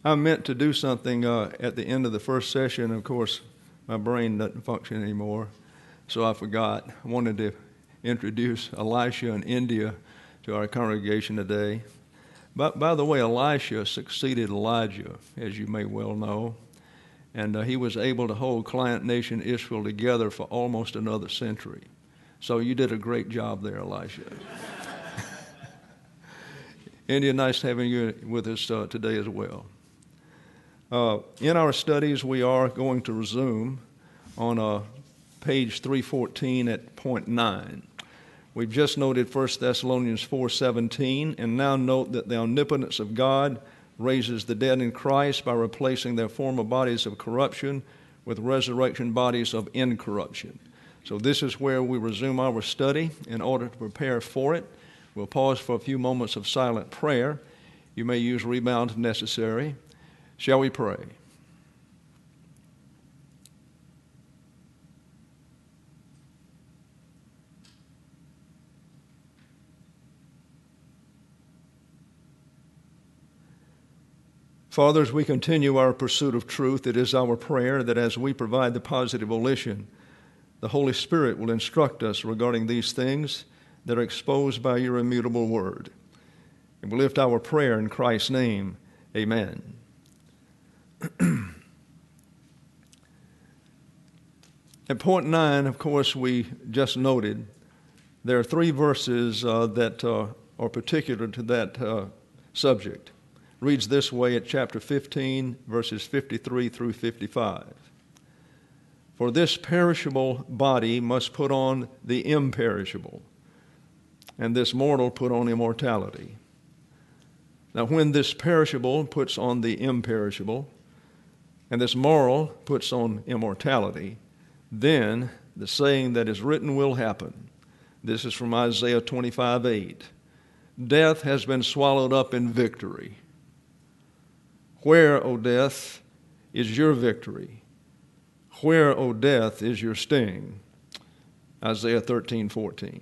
I meant to do something at the end of the first session. Of course, my brain doesn't function anymore, so I forgot. I wanted to introduce Elisha in India to our congregation today. But by the way, Elisha succeeded Elijah, as you may well know, and he was able to hold client nation Israel together for almost another century. So you did a great job there, Elisha. India, nice having you with us today as well. In our studies, we are going to resume on page 314 at point 9. We've just noted 1 Thessalonians 4:17, and now note that the omnipotence of God raises the dead in Christ by replacing their former bodies of corruption with resurrection bodies of incorruption. So this is where we resume our study. In order to prepare for it, we'll pause for a few moments of silent prayer. You may use rebound if necessary. Shall we pray? Father, as we continue our pursuit of truth, it is our prayer that as we provide the positive volition, the Holy Spirit will instruct us regarding these things that are exposed by your immutable word. And we lift our prayer in Christ's name. Amen. At point 9, of course, we just noted there are 3 verses that are particular to that subject. Reads this way at chapter 15, verses 53 through 55. For this perishable body must put on the imperishable, and this mortal put on immortality. Now when this perishable puts on the imperishable, and this mortal puts on immortality, then the saying that is written will happen. This is from Isaiah 25:8. Death has been swallowed up in victory. Where, O death, is your victory? Where, O death, is your sting? Isaiah 13:14.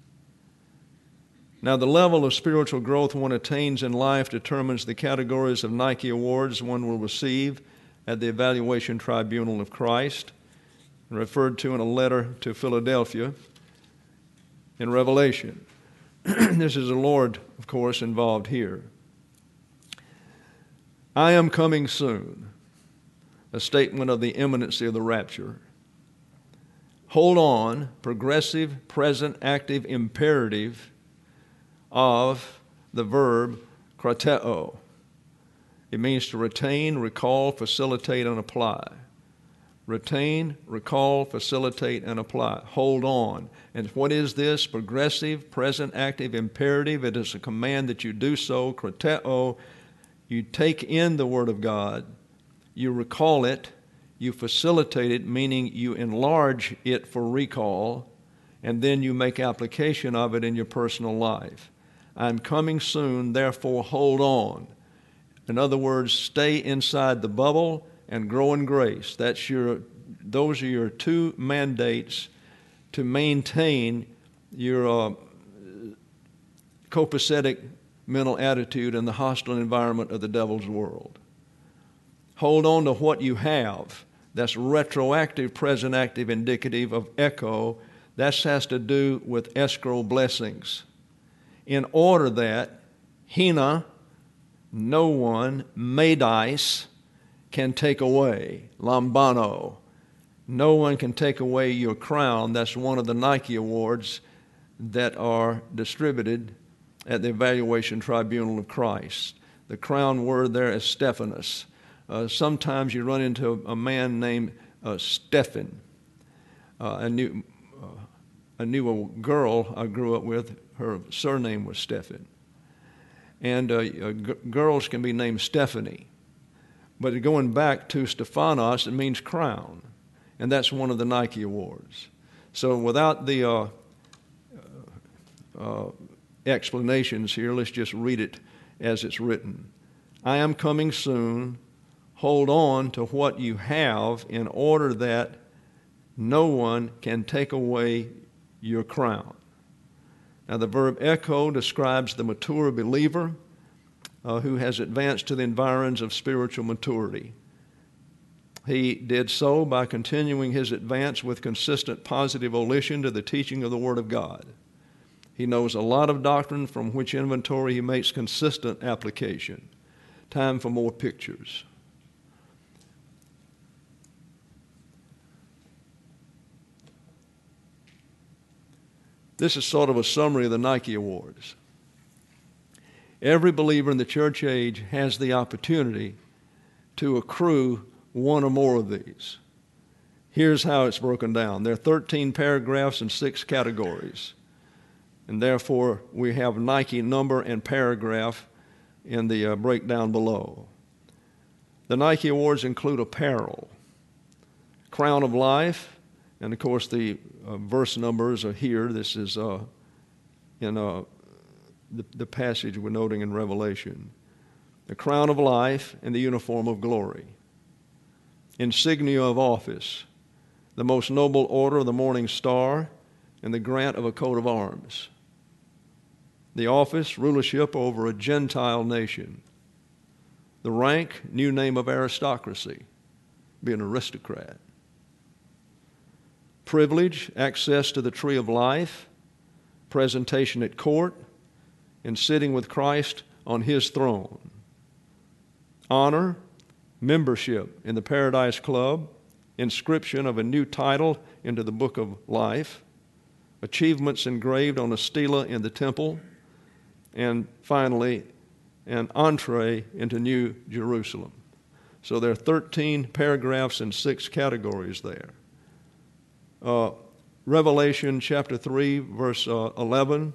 Now, the level of spiritual growth one attains in life determines the categories of Nike awards one will receive at the Evaluation Tribunal of Christ, referred to in a letter to Philadelphia in Revelation. This is the Lord, of course, involved here. I am coming soon, a statement of the imminency of the rapture. Hold on, progressive, present, active, imperative of the verb krateo. It means to retain, recall, facilitate, and apply. Retain, recall, facilitate, and apply. Hold on. And what is this? Progressive, present, active, imperative. It is a command that you do so. Krateo. You take in the Word of God, you recall it, you facilitate it, meaning you enlarge it for recall, and then you make application of it in your personal life. I'm coming soon, therefore hold on. In other words, stay inside the bubble and grow in grace. Those are your 2 mandates to maintain your copacetic mental attitude in the hostile environment of the devil's world. Hold on to what you have. That's retroactive, present, active, indicative of echo. That has to do with escrow blessings. In order that hina, no one, medais, can take away, lambano. No one can take away your crown. That's one of the Nike awards that are distributed at the Evaluation Tribunal of Christ. The crown word there is Stephanus. Sometimes you run into a man named Stephan. I knew a girl I grew up with, her surname was Stephan. And girls can be named Stephanie. But going back to Stephanos, it means crown. And that's one of the Nike awards. So without the explanations here, let's just read it as it's written. I am coming soon. Hold on to what you have in order that no one can take away your crown. Now the verb echo describes the mature believer. who has advanced to the environs of spiritual maturity. He did so by continuing his advance with consistent positive volition to the teaching of the Word of God. He knows a lot of doctrine from which inventory he makes consistent application. Time for more pictures. This is sort of a summary of the Nike Awards. Every believer in the church age has the opportunity to accrue one or more of these. Here's how it's broken down. There are 13 paragraphs and 6 categories. And therefore, we have Nike number and paragraph in the breakdown below. The Nike Awards include apparel, Crown of Life, and of course the verse numbers are here. This is in the passage we're noting in Revelation. The Crown of Life and the Uniform of Glory. Insignia of office, the Most Noble Order of the Morning Star, and the grant of a coat of arms. The office, rulership over a Gentile nation. The rank, new name of aristocracy, be an aristocrat. Privilege, access to the tree of life, presentation at court, and sitting with Christ on his throne. Honor, membership in the Paradise Club, inscription of a new title into the book of life, achievements engraved on a stela in the temple, and finally, an entree into New Jerusalem. So there are 13 paragraphs and 6 categories there. Revelation chapter 3, verse 11,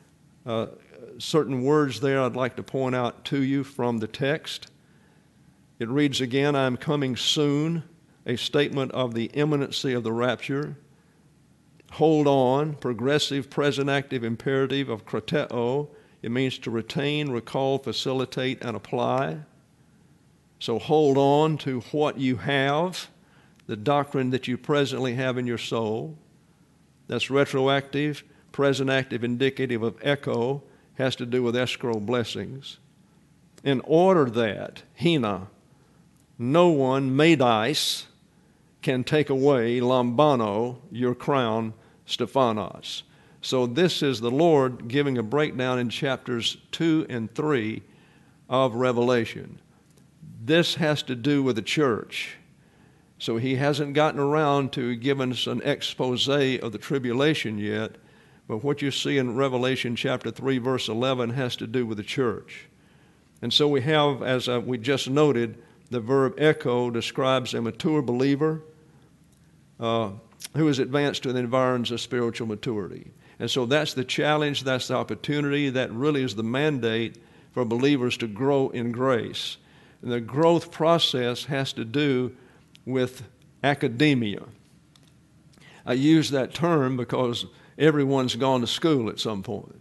certain words there I'd like to point out to you from the text. It reads again, I am coming soon, a statement of the imminency of the rapture. Hold on, progressive, present active imperative of krateo. It means to retain, recall, facilitate, and apply. So hold on to what you have, the doctrine that you presently have in your soul. That's retroactive, present active, indicative of echo, has to do with escrow blessings. In order that, hina, no one, medais, can take away, lambano, your crown, Stephanos. So this is the Lord giving a breakdown in chapters 2 and 3 of Revelation. This has to do with the church. So he hasn't gotten around to giving us an expose of the tribulation yet, but what you see in Revelation chapter 3, verse 11 has to do with the church. And so we have, as we just noted, the verb echo describes a mature believer who is advanced to the environs of spiritual maturity. And so that's the challenge, that's the opportunity, that really is the mandate for believers to grow in grace. And the growth process has to do with academia. I use that term because everyone's gone to school at some point.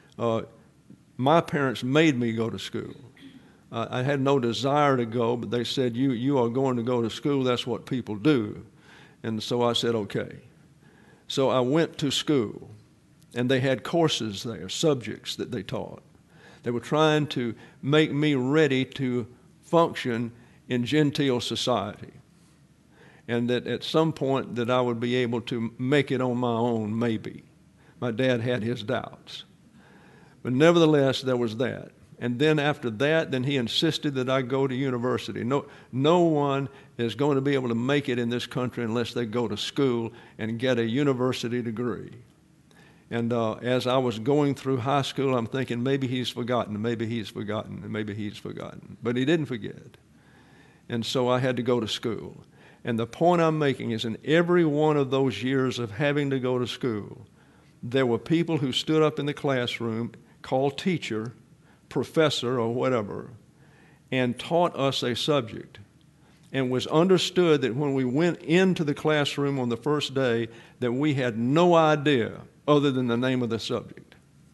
My parents made me go to school. I had no desire to go, but they said, you are going to go to school, that's what people do. And so I said, okay. So I went to school, and they had courses there, subjects that they taught. They were trying to make me ready to function in gentile society, and that at some point that I would be able to make it on my own, maybe. My dad had his doubts. But nevertheless, there was that. And then after that, then he insisted that I go to university. No one is going to be able to make it in this country unless they go to school and get a university degree. And as I was going through high school, I'm thinking, maybe he's forgotten, maybe he's forgotten, maybe he's forgotten. But he didn't forget. And so I had to go to school. And the point I'm making is in every one of those years of having to go to school, there were people who stood up in the classroom, called teacher, professor, or whatever, and taught us a subject. And was understood that when we went into the classroom on the first day, that we had no idea other than the name of the subject.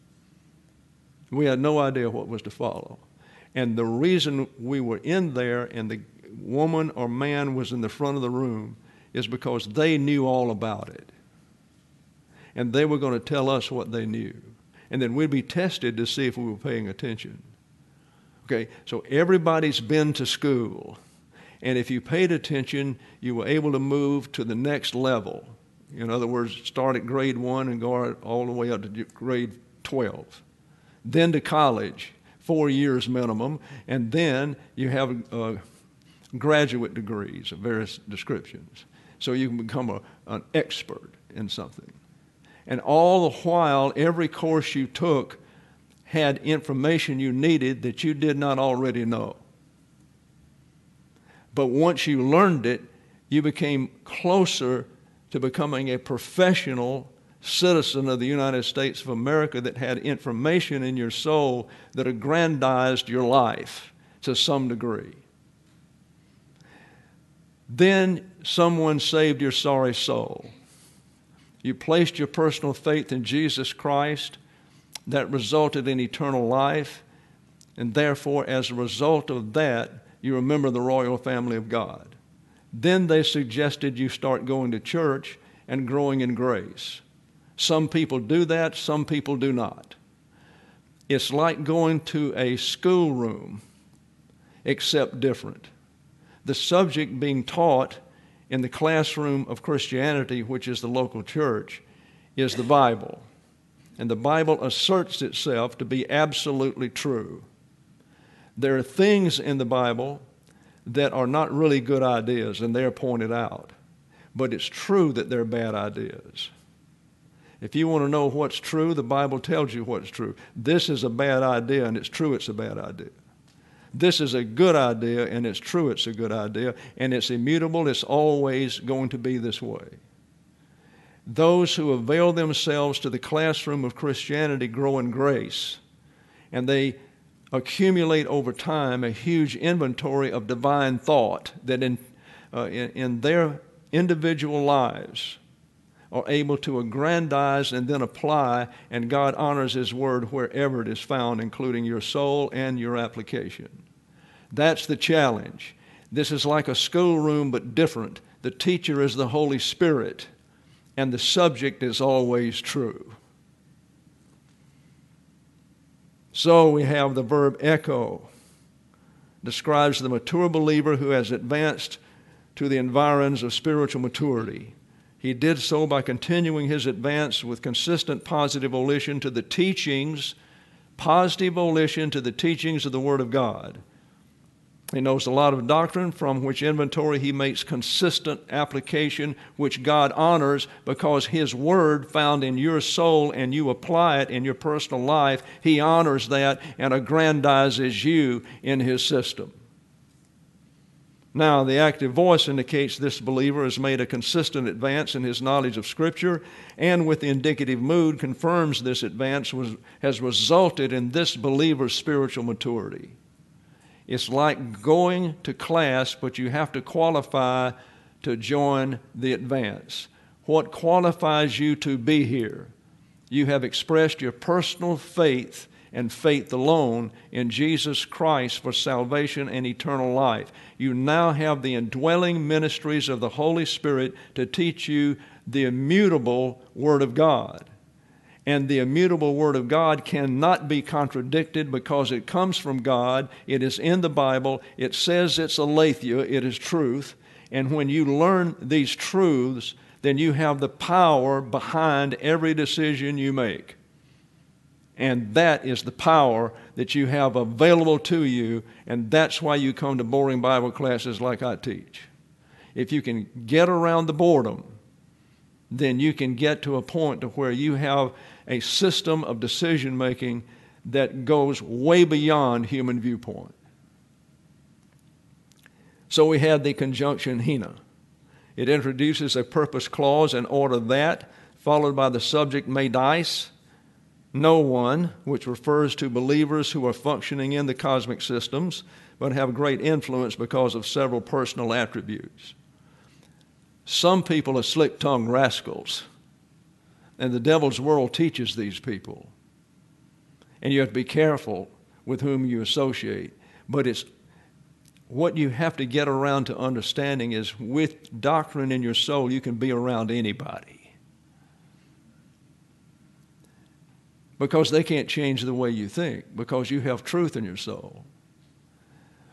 We had no idea what was to follow. And the reason we were in there and the woman or man was in the front of the room is because they knew all about it. And they were going to tell us what they knew. And then we'd be tested to see if we were paying attention. Okay, so everybody's been to school. And if you paid attention, you were able to move to the next level. In other words, start at grade 1 and go all the way up to grade 12. Then to college, 4 years minimum, and then you have graduate degrees of various descriptions. So you can become an expert in something. And all the while, every course you took had information you needed that you did not already know. But once you learned it, you became closer to becoming a professional citizen of the United States of America that had information in your soul that aggrandized your life to some degree. Then someone saved your sorry soul. You placed your personal faith in Jesus Christ. That resulted in eternal life. And therefore, as a result of that, you remember the royal family of God. Then they suggested you start going to church and growing in grace. Some people do that, some people do not. It's like going to a schoolroom, except different. The subject being taught in the classroom of Christianity, which is the local church, is the Bible. And the Bible asserts itself to be absolutely true. There are things in the Bible that are not really good ideas, and they're pointed out. But it's true that they're bad ideas. If you want to know what's true, the Bible tells you what's true. This is a bad idea, and it's true it's a bad idea. This is a good idea, and it's true it's a good idea, and it's immutable. It's always going to be this way. Those who avail themselves to the classroom of Christianity grow in grace, and they accumulate over time a huge inventory of divine thought that in their individual lives are able to aggrandize and then apply, and God honors His word wherever it is found, including your soul and your application. That's the challenge. This is like a schoolroom, but different. The teacher is the Holy Spirit, and the subject is always true. So we have the verb echo, describes the mature believer who has advanced to the environs of spiritual maturity. He did so by continuing his advance with consistent positive volition to the teachings, positive volition to the teachings of the Word of God. He knows a lot of doctrine, from which inventory he makes consistent application, which God honors because His Word found in your soul and you apply it in your personal life. He honors that and aggrandizes you in His system. Now, the active voice indicates this believer has made a consistent advance in his knowledge of Scripture, and with the indicative mood confirms this advance has resulted in this believer's spiritual maturity. It's like going to class, but you have to qualify to join the advance. What qualifies you to be here? You have expressed your personal faith and faith alone in Jesus Christ for salvation and eternal life. You now have the indwelling ministries of the Holy Spirit to teach you the immutable Word of God. And the immutable Word of God cannot be contradicted because it comes from God. It is in the Bible. It says it's aletheia. It is truth. And when you learn these truths, then you have the power behind every decision you make. And that is the power that you have available to you, and that's why you come to boring Bible classes like I teach. If you can get around the boredom, then you can get to a point to where you have a system of decision-making that goes way beyond human viewpoint. So we had the conjunction hina. It introduces a purpose clause in order that, followed by the subject medais, no one, which refers to believers who are functioning in the cosmic systems, but have great influence because of several personal attributes. Some people are slick-tongued rascals, and the devil's world teaches these people. And you have to be careful with whom you associate. But it's what you have to get around to understanding is with doctrine in your soul, you can be around anybody. Because they can't change the way you think, because you have truth in your soul.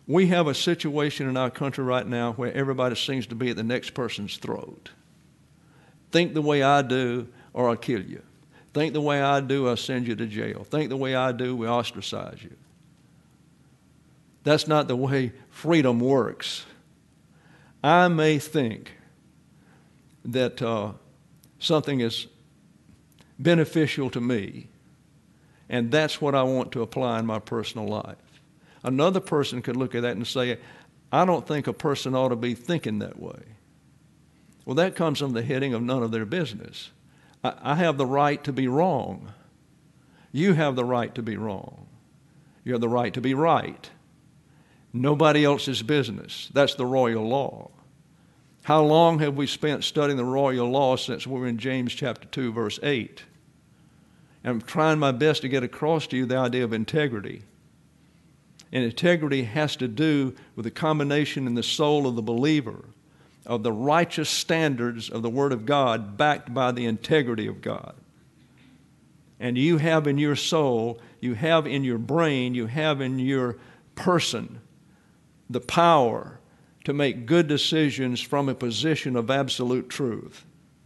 We have a situation in our country right now where everybody seems to be at the next person's throat. Think the way I do, or I'll kill you. Think the way I do, I'll send you to jail. Think the way I do, we ostracize you. That's not the way freedom works. I may think that something is beneficial to me, and that's what I want to apply in my personal life. Another person could look at that and say, I don't think a person ought to be thinking that way. Well, that comes from the heading of none of their business. I have the right to be wrong. You have the right to be wrong. You have the right to be right. Nobody else's business. That's the royal law. How long have we spent studying the royal law since we were in James chapter 2, verse 8? And I'm trying my best to get across to you the idea of integrity. And integrity has to do with the combination in the soul of the believer of the righteous standards of the Word of God backed by the integrity of God. And you have in your soul, you have in your brain, you have in your person the power to make good decisions from a position of absolute truth.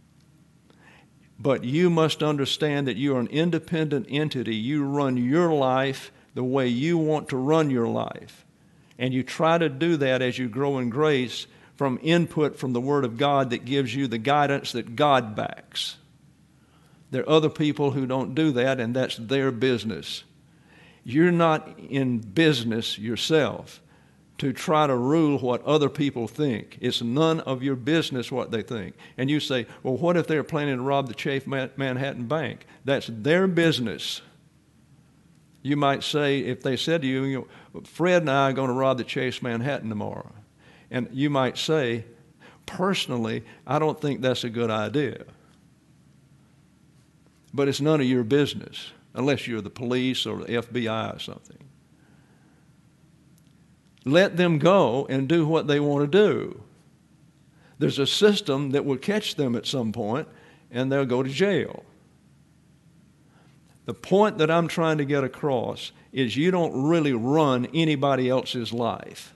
But you must understand that you are an independent entity. You run your life the way you want to run your life. And you try to do that as you grow in grace from input from the Word of God that gives you the guidance that God backs. There are other people who don't do that, and that's their business. You're not in business yourself to try to rule what other people think. It's none of your business what they think. And you say, well, what if they're planning to rob the Chase Manhattan Bank? That's their business. You might say, if they said to you, Fred and I are going to rob the Chase Manhattan tomorrow. And you might say, personally, I don't think that's a good idea. But it's none of your business, unless you're the police or the FBI or something. Let them go and do what they want to do. There's a system that will catch them at some point, and they'll go to jail. The point that I'm trying to get across is you don't really run anybody else's life.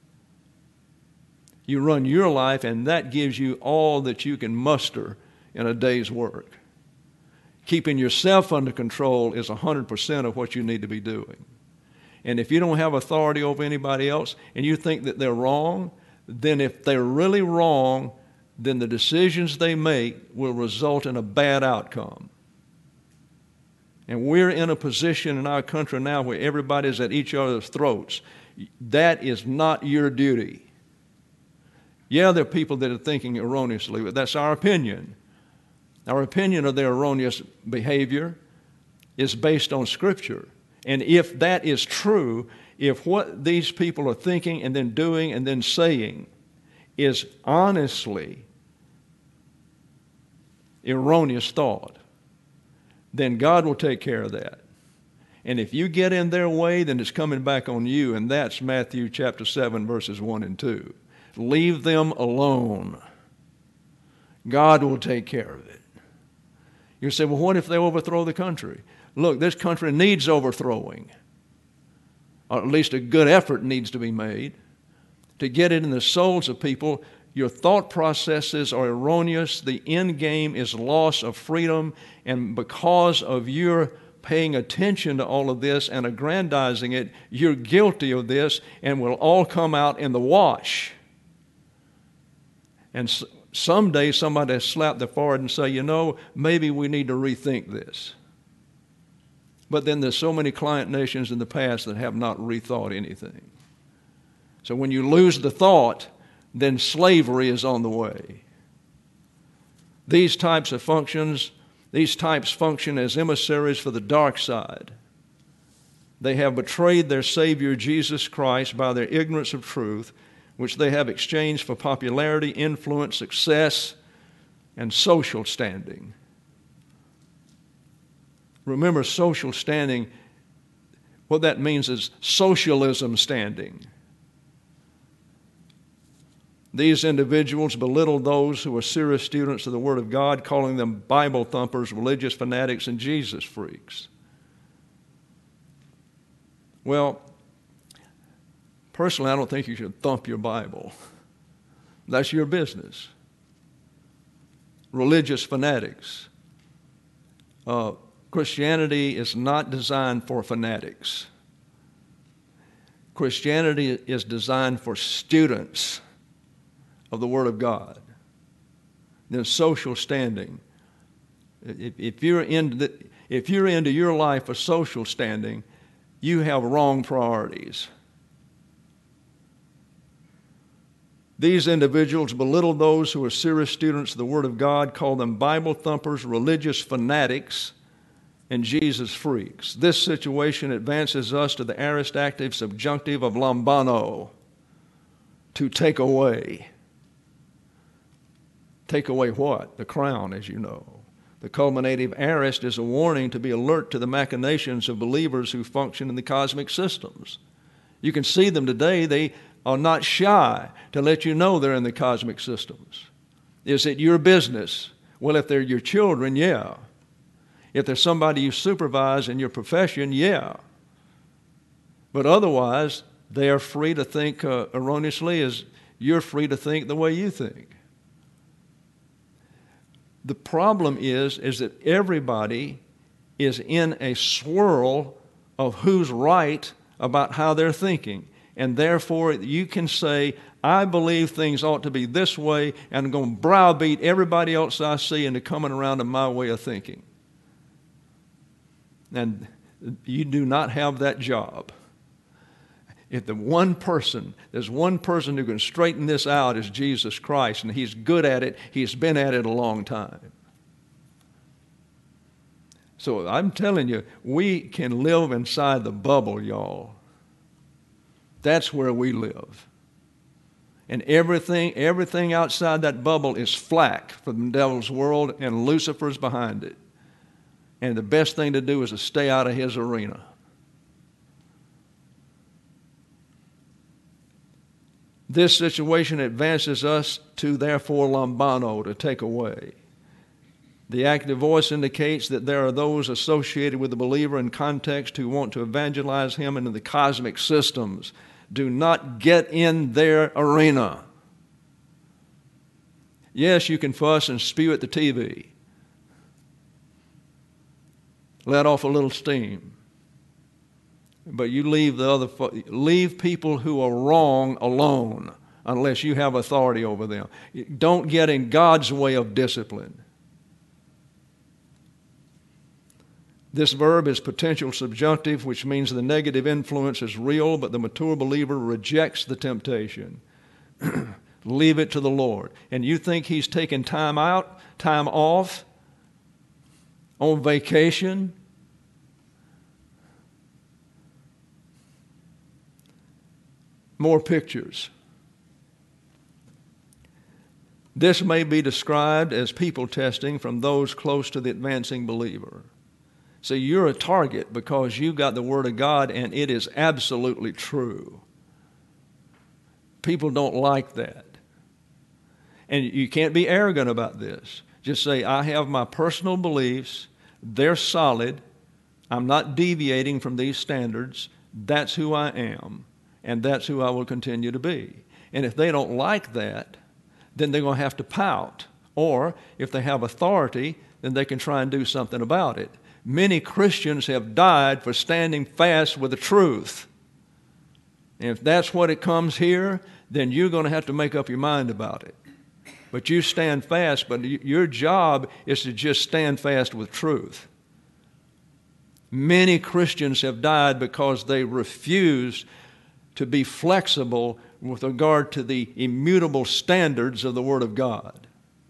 You run your life, and that gives you all that you can muster in a day's work. Keeping yourself under control is 100% of what you need to be doing. And if you don't have authority over anybody else and you think that they're wrong, then if they're really wrong, then the decisions they make will result in a bad outcome. And we're in a position in our country now where everybody's at each other's throats. That is not your duty. Yeah, there are people that are thinking erroneously, but that's our opinion. Our opinion of their erroneous behavior is based on Scripture. And if that is true, if what these people are thinking and then doing and then saying is honestly erroneous thought, then God will take care of that. And if you get in their way, then it's coming back on you, and that's Matthew chapter 7, verses 1 and 2. Leave them alone. God will take care of it. You say, well, what if they overthrow the country? Look, this country needs overthrowing. Or at least a good effort needs to be made to get it in the souls of people. Your thought processes are erroneous. The end game is loss of freedom. And because of your paying attention to all of this and aggrandizing it, you're guilty of this and will all come out in the wash. And someday somebody will slap their forehead and say, you know, maybe we need to rethink this. But then there's so many client nations in the past that have not rethought anything. So when you lose the thought, then slavery is on the way. These types function as emissaries for the dark side. They have betrayed their Savior, Jesus Christ, by their ignorance of truth, which they have exchanged for popularity, influence, success, and social standing. Remember, social standing, what that means is socialism standing. These individuals belittle those who are serious students of the Word of God, calling them Bible thumpers, religious fanatics, and Jesus freaks. Well, Personally, I don't think you should thump your Bible. That's your business. Religious fanatics. Christianity is not designed for fanatics. Christianity is designed for students of the Word of God. Then social standing. If you're into your life for social standing, you have wrong priorities. These individuals belittle those who are serious students of the Word of God, call them Bible thumpers, religious fanatics, and Jesus freaks. This situation advances us to the aorist active subjunctive of lambano, to take away. Take away what? The crown, as you know. The culminative aorist is a warning to be alert to the machinations of believers who function in the cosmic systems. You can see them today. They are not shy to let you know they're in the cosmic systems. Is it your business? Well, if they're your children, yeah. If there's somebody you supervise in your profession, yeah. But otherwise, they are free to think erroneously as you're free to think the way you think. The problem is that everybody is in a swirl of who's right about how they're thinking. And therefore, you can say, I believe things ought to be this way, and I'm going to browbeat everybody else I see into coming around to my way of thinking. And you do not have that job. If there's one person who can straighten this out is Jesus Christ, and He's good at it. He's been at it a long time. So I'm telling you, we can live inside the bubble, y'all. That's where we live. And everything outside that bubble is flack from the devil's world, and Lucifer's behind it. And the best thing to do is to stay out of his arena. This situation advances us to, therefore, lambano, to take away. The active voice indicates that there are those associated with the believer in context who want to evangelize him into the cosmic systems. Do not get in their arena. Yes, you can fuss and spew at the TV. Let off a little steam. But you leave people who are wrong alone unless you have authority over them. Don't get in God's way of discipline. This verb is potential subjunctive, which means the negative influence is real, but the mature believer rejects the temptation. Leave it to the Lord. And you think He's taking time off, on vacation? More pictures. This may be described as people testing from those close to the advancing believer. So you're a target because you've got the Word of God and it is absolutely true. People don't like that. And you can't be arrogant about this. Just say, I have my personal beliefs. They're solid. I'm not deviating from these standards. That's who I am. And that's who I will continue to be. And if they don't like that, then they're going to have to pout. Or if they have authority, then they can try and do something about it. Many Christians have died for standing fast with the truth. And if that's what it comes here, then you're going to have to make up your mind about it. But you stand fast, but your job is to just stand fast with truth. Many Christians have died because they refused to be flexible with regard to the immutable standards of the Word of God.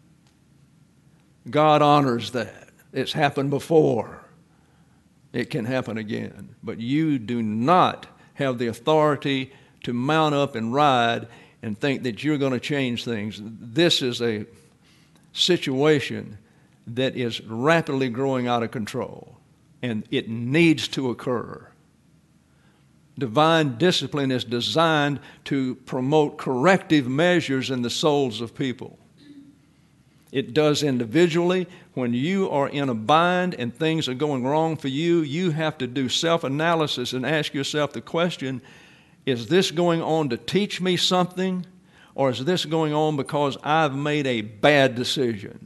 God honors that. It's happened before. It can happen again. But you do not have the authority to mount up and ride and think that you're going to change things. This is a situation that is rapidly growing out of control, and it needs to occur. Divine discipline is designed to promote corrective measures in the souls of people. It does individually. When you are in a bind and things are going wrong for you, you have to do self-analysis and ask yourself the question, Is this going on to teach me something, or is this going on because I've made a bad decision?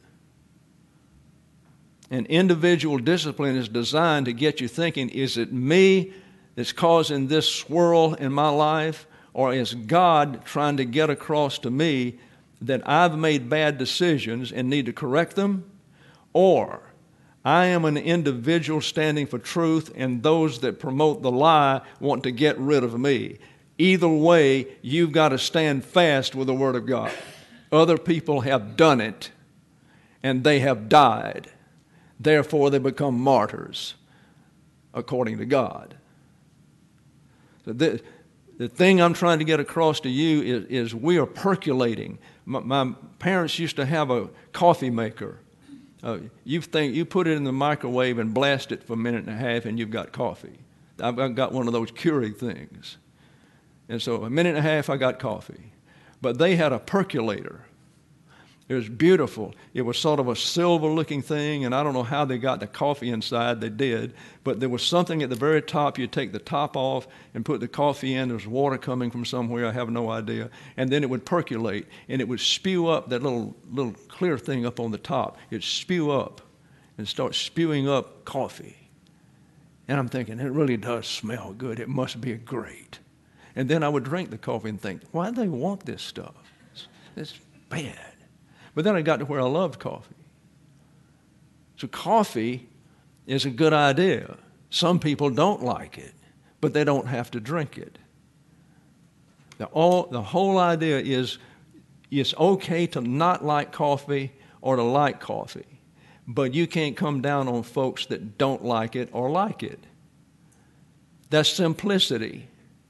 And individual discipline is designed to get you thinking, is it me that's causing this swirl in my life, or is God trying to get across to me that I've made bad decisions and need to correct them? Or I am an individual standing for truth, and those that promote the lie want to get rid of me. Either way, you've got to stand fast with the Word of God. Other people have done it, and they have died. Therefore, they become martyrs, according to God. The thing I'm trying to get across to you is we are percolating. My parents used to have a coffee maker. You put it in the microwave and blast it for a minute and a half, and you've got coffee. I've got one of those Keurig things. And so a minute and a half, I got coffee. But they had a percolator. It was beautiful. It was sort of a silver-looking thing, and I don't know how they got the coffee inside. They did. But there was something at the very top. You'd take the top off and put the coffee in. There was water coming from somewhere. I have no idea. And then it would percolate, and it would spew up that little clear thing up on the top. It'd spew up and start spewing up coffee. And I'm thinking, it really does smell good. It must be great. And then I would drink the coffee and think, why do they want this stuff? It's bad. But then I got to where I loved coffee. So coffee is a good idea. Some people don't like it, but they don't have to drink it. The whole idea is it's okay to not like coffee or to like coffee, but you can't come down on folks that don't like it or like it. That's simplicity.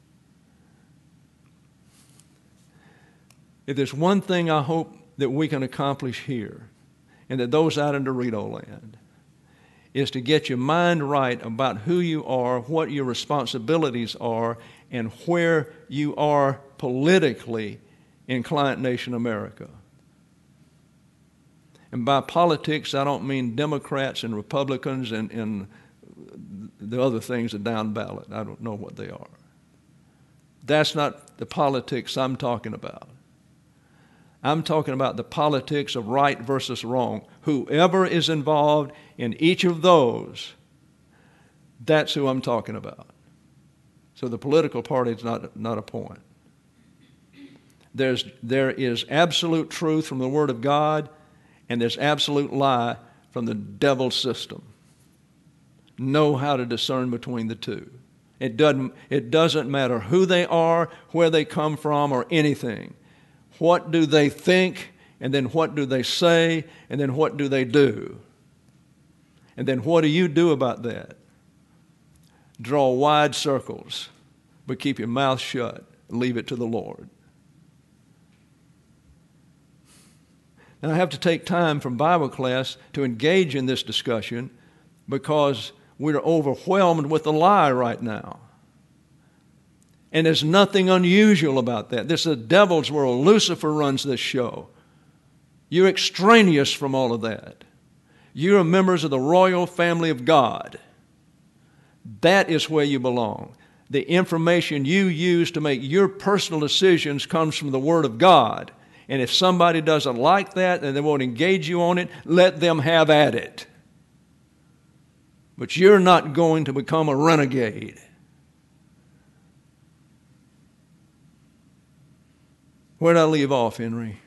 If there's one thing I hope that we can accomplish here, and that those out in Dorito land, is to get your mind right about who you are, what your responsibilities are, and where you are politically in Client Nation America. And by politics, I don't mean Democrats and Republicans and the other things that are down ballot. I don't know what they are. That's not the politics I'm talking about. I'm talking about the politics of right versus wrong. Whoever is involved in each of those, that's who I'm talking about. So the political party is not a point. There is absolute truth from the Word of God, and there's absolute lie from the devil's system. Know how to discern between the two. It doesn't matter who they are, where they come from, or anything. What do they think, and then what do they say, and then what do they do? And then what do you do about that? Draw wide circles, but keep your mouth shut. Leave it to the Lord. And I have to take time from Bible class to engage in this discussion because we're overwhelmed with the lie right now. And there's nothing unusual about that. This is the devil's world. Lucifer runs this show. You're extraneous from all of that. You're members of the royal family of God. That is where you belong. The information you use to make your personal decisions comes from the Word of God. And if somebody doesn't like that and they won't engage you on it, let them have at it. But you're not going to become a renegade. Where did I leave off, Henry?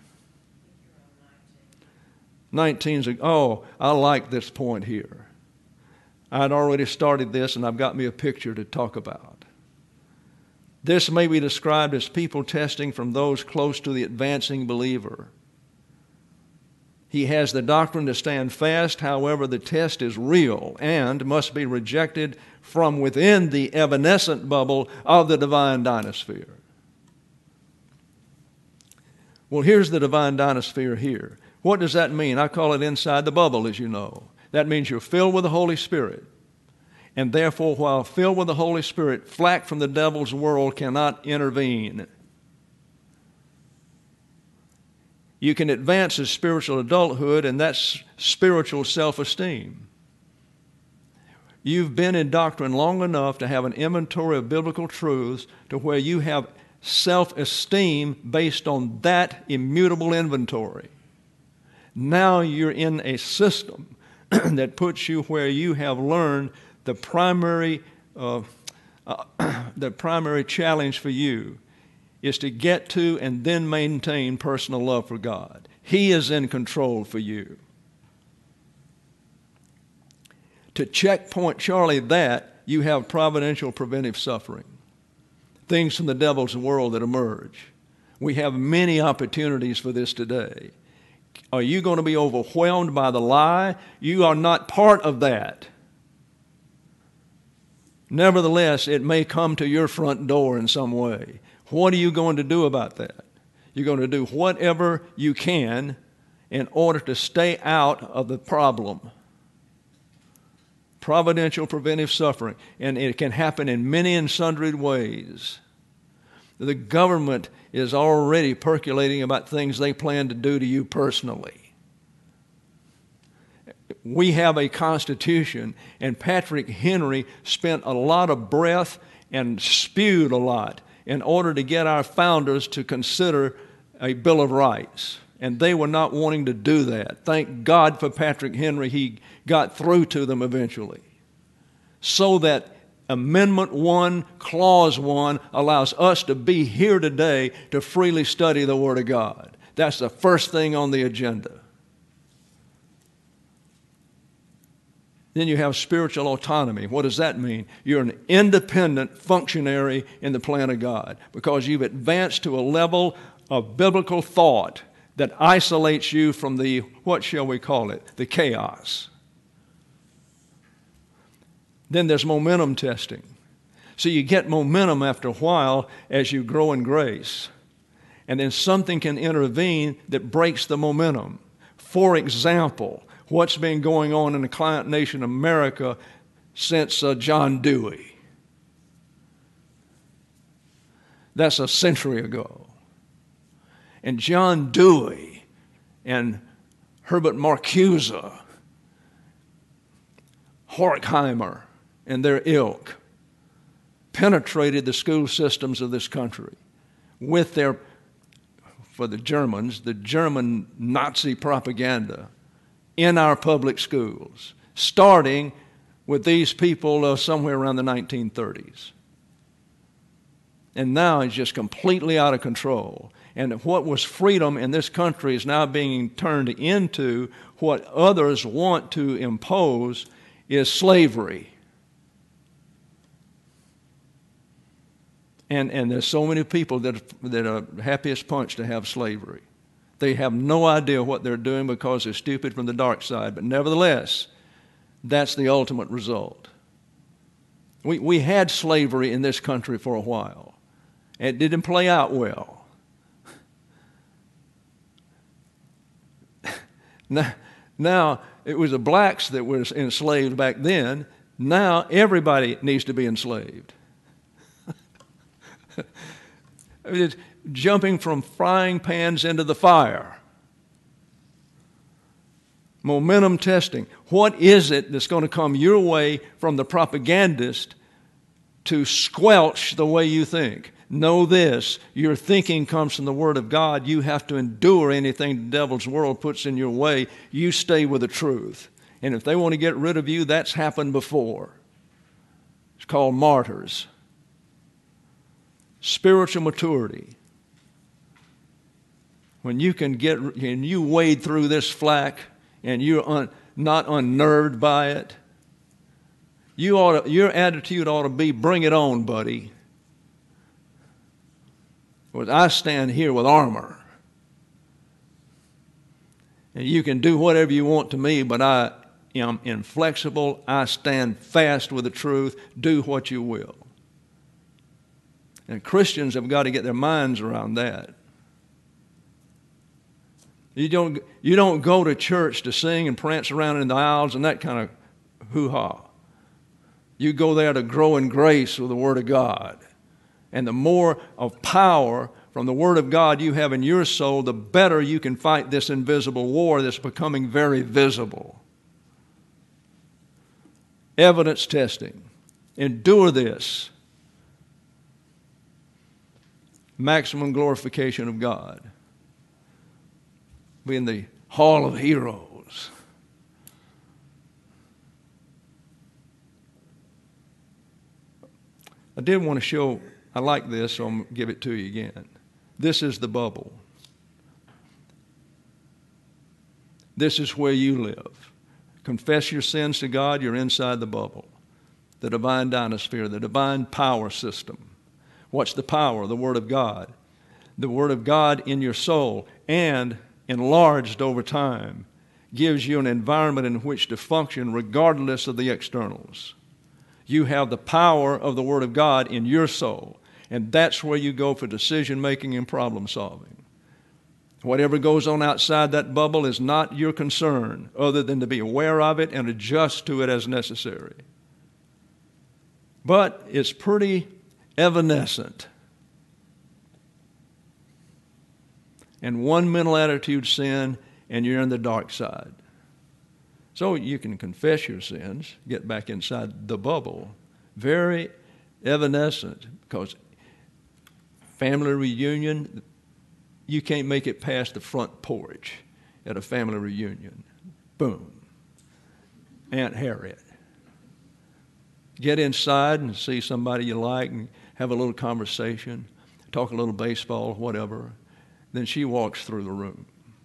19's, I like this point here. I'd already started this, and I've got me a picture to talk about. This may be described as people testing from those close to the advancing believer. He has the doctrine to stand fast, however, the test is real and must be rejected from within the evanescent bubble of the divine dynasphere. Well, here's the divine dynasphere here. What does that mean? I call it inside the bubble, as you know. That means you're filled with the Holy Spirit. And therefore, while filled with the Holy Spirit, flack from the devil's world cannot intervene. You can advance as spiritual adulthood, and that's spiritual self-esteem. You've been in doctrine long enough to have an inventory of biblical truths to where you have self-esteem based on that immutable inventory. Now you're in a system that puts you where you have learned the primary challenge for you is to get to and then maintain personal love for God. He is in control for you. To checkpoint Charlie that, you have providential preventive suffering. Things from the devil's world that emerge. We have many opportunities for this today. Are you going to be overwhelmed by the lie? You are not part of that. Nevertheless, it may come to your front door in some way. What are you going to do about that? You're going to do whatever you can in order to stay out of the problem. Providential preventive suffering. And it can happen in many and sundry ways. The government is already percolating about things they plan to do to you personally. We have a Constitution, and Patrick Henry spent a lot of breath and spewed a lot in order to get our founders to consider a Bill of Rights. And they were not wanting to do that. Thank God for Patrick Henry. He got through to them eventually. So that Amendment 1, Clause 1 allows us to be here today to freely study the Word of God. That's the first thing on the agenda. Then you have spiritual autonomy. What does that mean? You're an independent functionary in the plan of God because you've advanced to a level of biblical thought that isolates you from the, what shall we call it, the chaos. Then there's momentum testing. So you get momentum after a while as you grow in grace. And then something can intervene that breaks the momentum. For example, what's been going on in the client nation America since John Dewey? That's a century ago. And John Dewey and Herbert Marcuse, Horkheimer, and their ilk penetrated the school systems of this country with their, for the Germans, the German Nazi propaganda in our public schools, starting with these people somewhere around the 1930s. And now it's just completely out of control. And what was freedom in this country is now being turned into what others want to impose is slavery. And there's so many people that are happy as punch to have slavery. They have no idea what they're doing because they're stupid from the dark side. But nevertheless, that's the ultimate result. We had slavery in this country for a while. It didn't play out well. Now, it was the blacks that were enslaved back then. Now, everybody needs to be enslaved. It's jumping from frying pans into the fire. Momentum testing. What is it that's going to come your way from the propagandist to squelch the way you think? Know this, your thinking comes from the Word of God. You have to endure anything the devil's world puts in your way. You stay with the truth. And if they want to get rid of you, that's happened before. It's called martyrs. Spiritual maturity. When you can you wade through this flack and you're not unnerved by it, your attitude ought to be, bring it on, buddy. Because I stand here with armor. And you can do whatever you want to me, but I am inflexible. I stand fast with the truth. Do what you will. And Christians have got to get their minds around that. You don't go to church to sing and prance around in the aisles and that kind of hoo-ha. You go there to grow in grace with the Word of God. And the more of power from the Word of God you have in your soul, the better you can fight this invisible war that's becoming very visible. evidence testing. Endure this. Maximum glorification of God. Be in the hall of heroes. I did want to show, I like this, so I'm going to give it to you again. This is the bubble. This is where you live. Confess your sins to God, you're inside the bubble. The divine dynasphere, the divine power system. What's the power? The Word of God. The Word of God in your soul, and enlarged over time, gives you an environment in which to function regardless of the externals. You have the power of the Word of God in your soul, and that's where you go for decision making and problem solving. Whatever goes on outside that bubble is not your concern, other than to be aware of it and adjust to it as necessary. But it's pretty evanescent. And one mental attitude sin, and you're in the dark side. So you can confess your sins, get back inside the bubble. Very evanescent, because family reunion, you can't make it past the front porch at a family reunion. Boom. Aunt Harriet. Get inside and see somebody you like and have a little conversation, talk a little baseball, whatever. Then she walks through the room.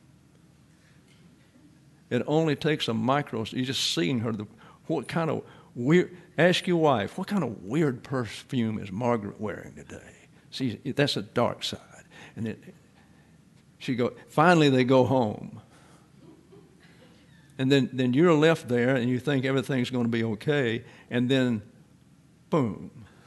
It only takes a micro, you're just seeing her. What kind of weird, ask your wife, what kind of weird perfume is Margaret wearing today? See, that's a dark side. And finally they go home. And then you're left there and you think everything's going to be okay. And then, boom.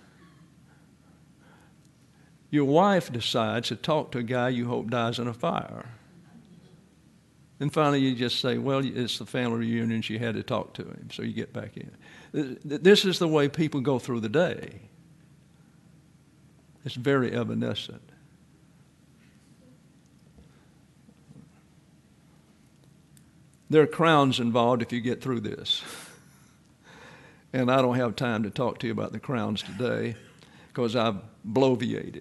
Your wife decides to talk to a guy you hope dies in a fire. And finally you just say, well, it's the family reunion, she had to talk to him, so you get back in. This is the way people go through the day. It's very evanescent. There are crowns involved if you get through this. And I don't have time to talk to you about the crowns today because I've bloviated.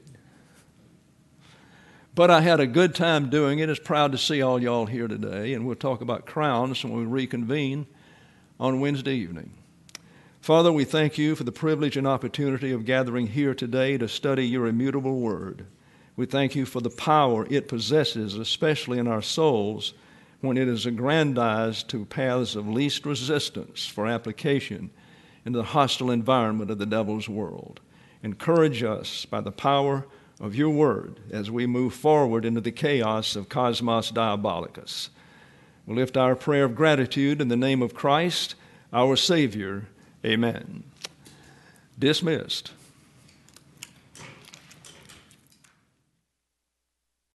But I had a good time doing it. It's proud to see all y'all here today, and we'll talk about crowns when we reconvene on Wednesday evening. Father, we thank you for the privilege and opportunity of gathering here today to study your immutable word. We thank you for the power it possesses, especially in our souls, when it is aggrandized to paths of least resistance for application in the hostile environment of the devil's world. Encourage us by the power of your word as we move forward into the chaos of Cosmos Diabolicus. We lift our prayer of gratitude in the name of Christ, our Savior. Amen. Dismissed.